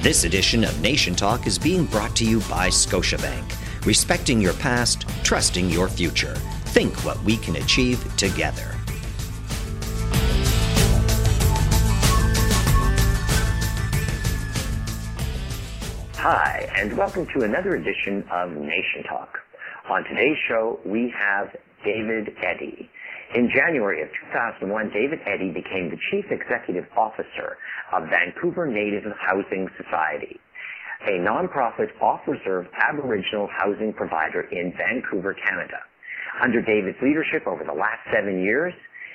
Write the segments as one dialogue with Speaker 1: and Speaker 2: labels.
Speaker 1: This edition of Nation Talk is being brought to you by Scotiabank. Respecting your past, trusting your future. Think what we can achieve together. Hi, and welcome to another edition of Nation Talk. On today's show, we have David Eddy. In January of 2001, David Eddy became the Chief Executive Officer of Vancouver Native Housing Society, a nonprofit off-reserve Aboriginal housing provider in Vancouver, Canada. Under David's leadership over the last 7 years,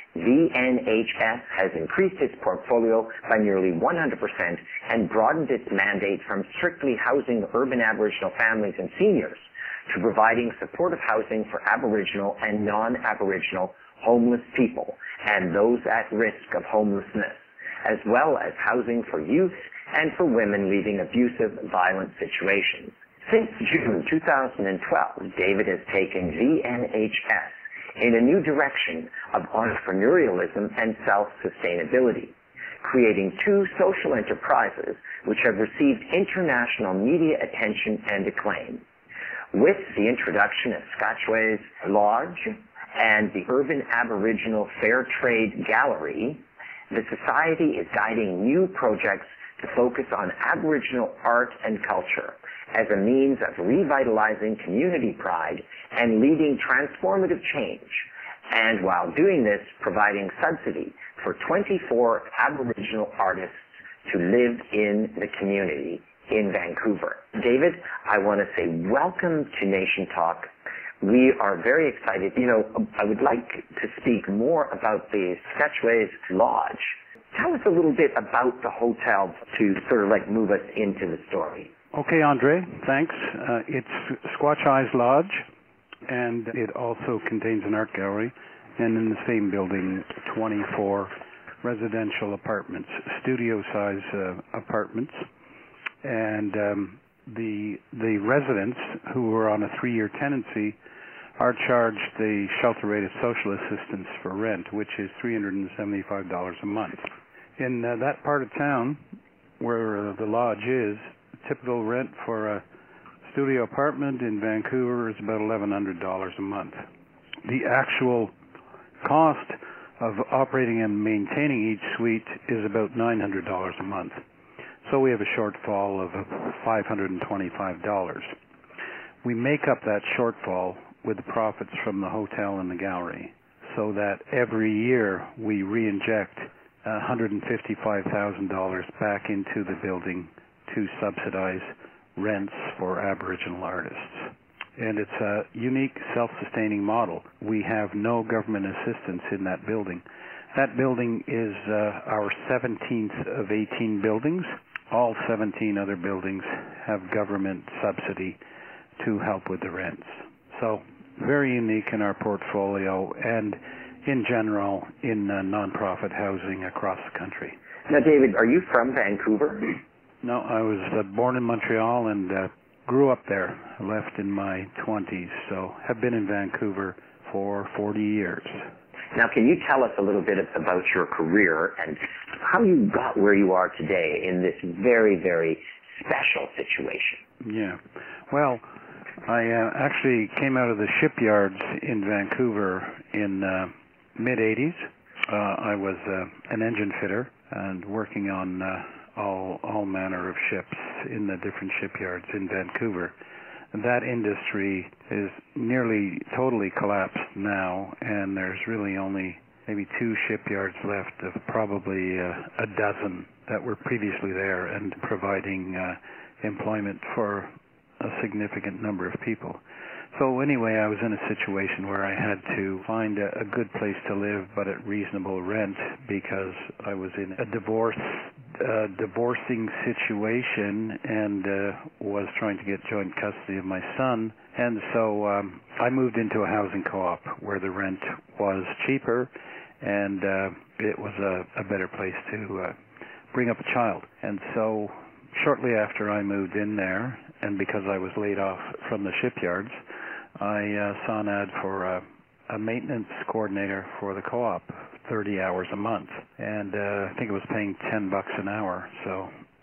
Speaker 1: VNHS has increased its portfolio by nearly 100% and broadened its mandate from strictly housing urban Aboriginal families and seniors to providing supportive housing for Aboriginal and non-Aboriginal homeless people and those at risk of homelessness, as well as housing for youth and for women leaving abusive, violent situations. Since June 2012, David has taken VNHS in a new direction of entrepreneurialism and self-sustainability, creating 2 social enterprises which have received international media attention and acclaim. With the introduction of Scotchways Lodge and the Urban Aboriginal Fair Trade Gallery, the Society is guiding new projects to focus on Aboriginal art and culture as a means of revitalizing community pride and leading transformative change, and while doing this, providing subsidy for 24 Aboriginal artists to live in the community in Vancouver. David, I want to say welcome to Nation Talk. We are very excited. I would like to speak more about the Scotchways Lodge. Tell us a little bit about the hotel to sort of like move us into the story.
Speaker 2: Okay, Andre, thanks. It's Squatch Eyes Lodge, and it also contains an art gallery, and in the same building, 24 residential apartments, studio-size apartments, and the residents who were on a 3-year tenancy are charged the shelter rate of social assistance for rent, which is $375 a month. In that part of town where the lodge is, typical rent for a studio apartment in Vancouver is about $1,100 a month. The actual cost of operating and maintaining each suite is about $900 a month. So we have a shortfall of $525. We make up that shortfall with the profits from the hotel and the gallery, so that every year we re-inject $155,000 back into the building to subsidize rents for Aboriginal artists. And it's a unique self-sustaining model. We have no government assistance in that building. That building is our 17th of 18 buildings. All 17 other buildings have government subsidy to help with the rents. So very unique in our portfolio and in general in nonprofit housing across the country.
Speaker 1: Now, David, are you from Vancouver?
Speaker 2: No, I was born in Montreal and grew up there. I left in my 20s, so have been in Vancouver for 40 years.
Speaker 1: Now, can you tell us a little bit about your career and how you got where you are today in this very, very special situation?
Speaker 2: Yeah. Well, I actually came out of the shipyards in Vancouver in mid-'80s. I was an engine fitter and working on all manner of ships in the different shipyards in Vancouver. That industry is nearly totally collapsed now, and there's really only maybe 2 shipyards left of probably a dozen that were previously there and providing employment for a significant number of people. So anyway, I was in a situation where I had to find a good place to live, but at reasonable rent, because I was in a divorcing situation and was trying to get joint custody of my son. And so I moved into a housing co-op where the rent was cheaper and it was a better place to bring up a child. And so shortly after I moved in there, and because I was laid off from the shipyards, I saw an ad for a maintenance coordinator for the co-op, 30 hours a month, and I think it was paying $10 an hour. So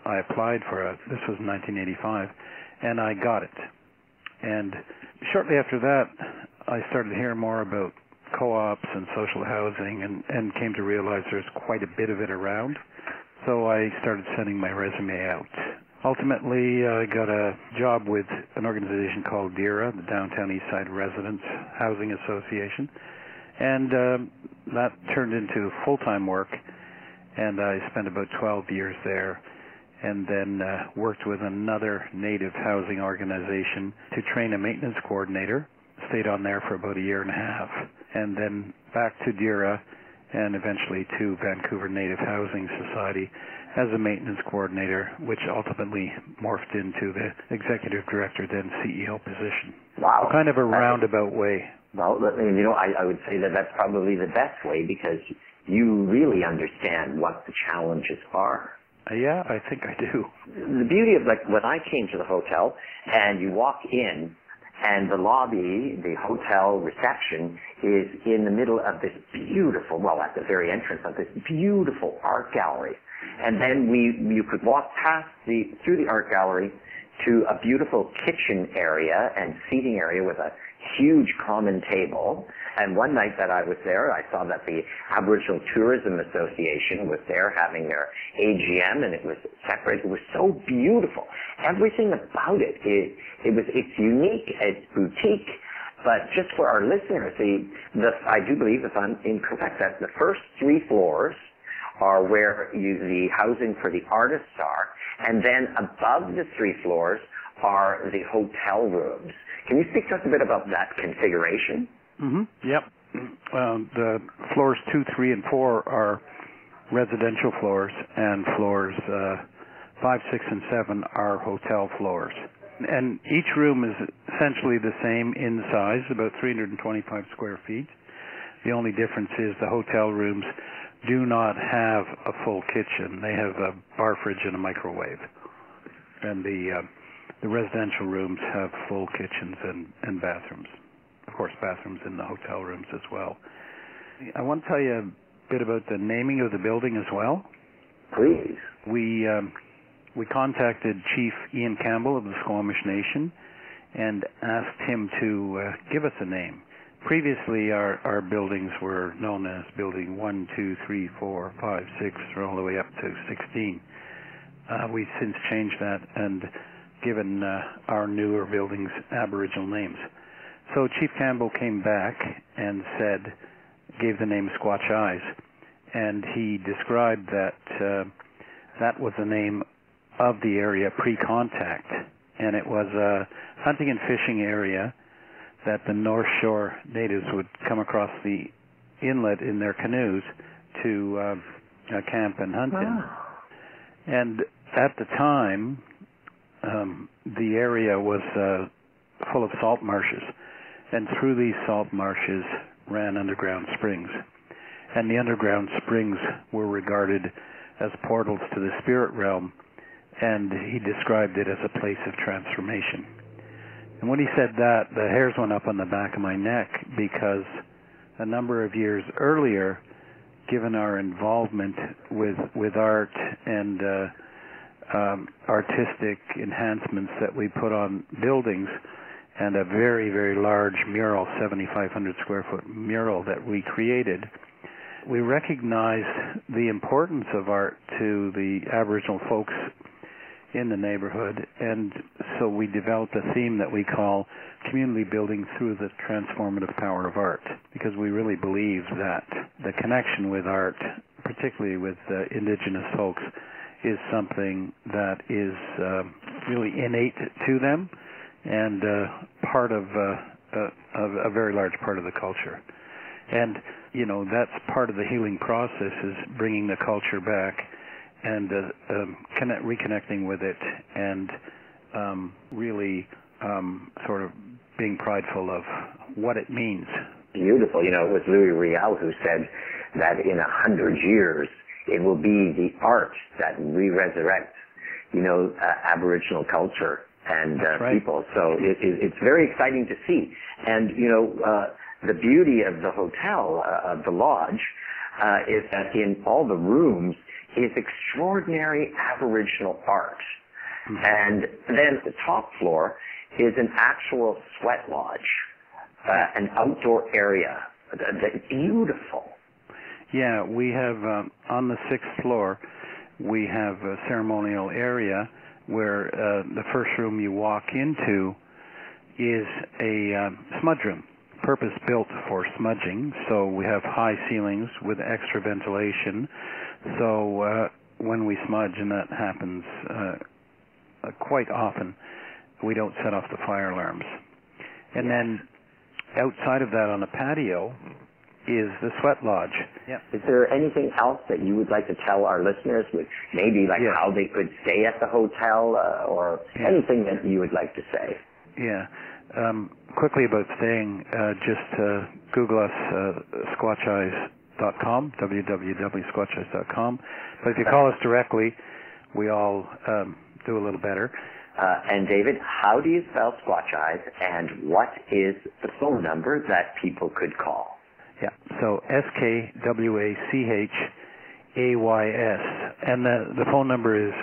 Speaker 2: I applied for it. This was in 1985, and I got it. And shortly after that, I started hearing more about co-ops and social housing, and came to realize there's quite a bit of it around. So I started sending my resume out. Ultimately, I got a job with an organization called DERA, the Downtown Eastside Residents Housing Association, and that turned into full-time work, and I spent about 12 years there, and then worked with another native housing organization to train a maintenance coordinator. Stayed on there for about a year and a half, and then back to DERA, and eventually to Vancouver Native Housing Society as a maintenance coordinator, which ultimately morphed into the executive director, then CEO position.
Speaker 1: Wow.
Speaker 2: Kind of a roundabout way.
Speaker 1: Well, you know, I would say that that's probably the best way, because you really understand what the challenges are.
Speaker 2: Yeah, I think I do.
Speaker 1: The beauty of, like, when I came to the hotel and you walk in, and the lobby, the hotel reception, is in the middle of this beautiful, well, at the very entrance of this beautiful art gallery. And then you could walk through the art gallery to a beautiful kitchen area and seating area with a huge common table. And one night that I was there, I saw that the Aboriginal Tourism Association was there having their AGM, and it was separate. It was so beautiful. Everything about it's unique, it's boutique. But just for our listeners, I do believe, if I'm incorrect, that the first 3 floors are where the housing for the artists are, and then above the 3 floors are the hotel rooms. Can you speak to us a bit about that configuration?
Speaker 2: Mm-hmm. Yep. The floors 2, 3, and 4 are residential floors, and floors 5, 6, and 7 are hotel floors. And each room is essentially the same in size, about 325 square feet. The only difference is the hotel rooms do not have a full kitchen. They have a bar fridge and a microwave. And the residential rooms have full kitchens and bathrooms. Of course, bathrooms in the hotel rooms as well. I want to tell you a bit about the naming of the building as well.
Speaker 1: Please.
Speaker 2: We contacted Chief Ian Campbell of the Squamish Nation and asked him to give us a name. Previously, our buildings were known as Building 1, 2, 3, 4, 5, 6, or all the way up to 16. We've since changed that and given our newer buildings Aboriginal names. So Chief Campbell came back and gave the name Squatch Eyes, and he described that that was the name of the area pre-contact, and it was a hunting and fishing area that the North Shore natives would come across the inlet in their canoes to camp and hunt in. And at the time, the area was full of salt marshes, and through these salt marshes ran underground springs. And the underground springs were regarded as portals to the spirit realm, and he described it as a place of transformation. And when he said that, the hairs went up on the back of my neck, because a number of years earlier, given our involvement with art and artistic enhancements that we put on buildings, and a very, very large mural, 7,500 square foot mural that we created, we recognized the importance of art to the Aboriginal folks in the neighborhood, and so we developed a theme that we call community building through the transformative power of art, because we really believe that the connection with art, particularly with Indigenous folks, is something that is really innate to them and part of a very large part of the culture. And, you know, that's part of the healing process, is bringing the culture back and reconnecting with it, and really sort of being prideful of what it means.
Speaker 1: Beautiful. You know, it was Louis Riel who said that in 100 years it will be the art that re-resurrects, you know, Aboriginal culture and people. So it's very exciting to see. And, you know, the beauty of the hotel, of the lodge, is that in all the rooms is extraordinary Aboriginal art. And then the top floor is an actual sweat lodge, an outdoor area. Beautiful.
Speaker 2: Yeah, we have, on the 6th floor, we have a ceremonial area where the first room you walk into is a smudge room, purpose-built for smudging. So we have high ceilings with extra ventilation. So when we smudge, and that happens quite often, we don't set off the fire alarms. And then outside of that on the patio is the sweat lodge.
Speaker 1: Yeah. Is there anything else that you would like to tell our listeners, with maybe like how they could stay at the hotel or anything that you would like to say?
Speaker 2: Yeah. Quickly about staying, just Google us, squatcheyes.com, www.squatcheyes.com. But if you call us directly, we all do a little better.
Speaker 1: And David, how do you spell Squatch Eyes, and what is the phone number that people could call?
Speaker 2: Yeah, so SKWACHAYS, and the phone number is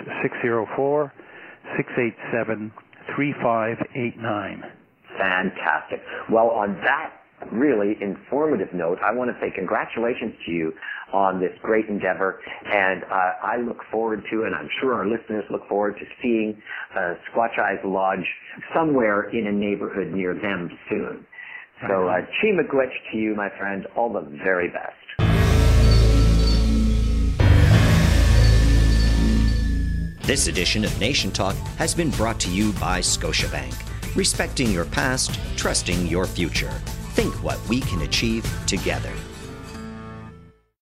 Speaker 2: 604-687-3589.
Speaker 1: Fantastic. Well, on that really informative note, I want to say congratulations to you on this great endeavor, and I look forward to, and I'm sure our listeners look forward to seeing Squatch Eyes Lodge somewhere in a neighborhood near them soon. So, Chi Miigwech to you, my friend. All the very best.
Speaker 3: This edition of Nation Talk has been brought to you by Scotiabank. Respecting your past, trusting your future. Think what we can achieve together.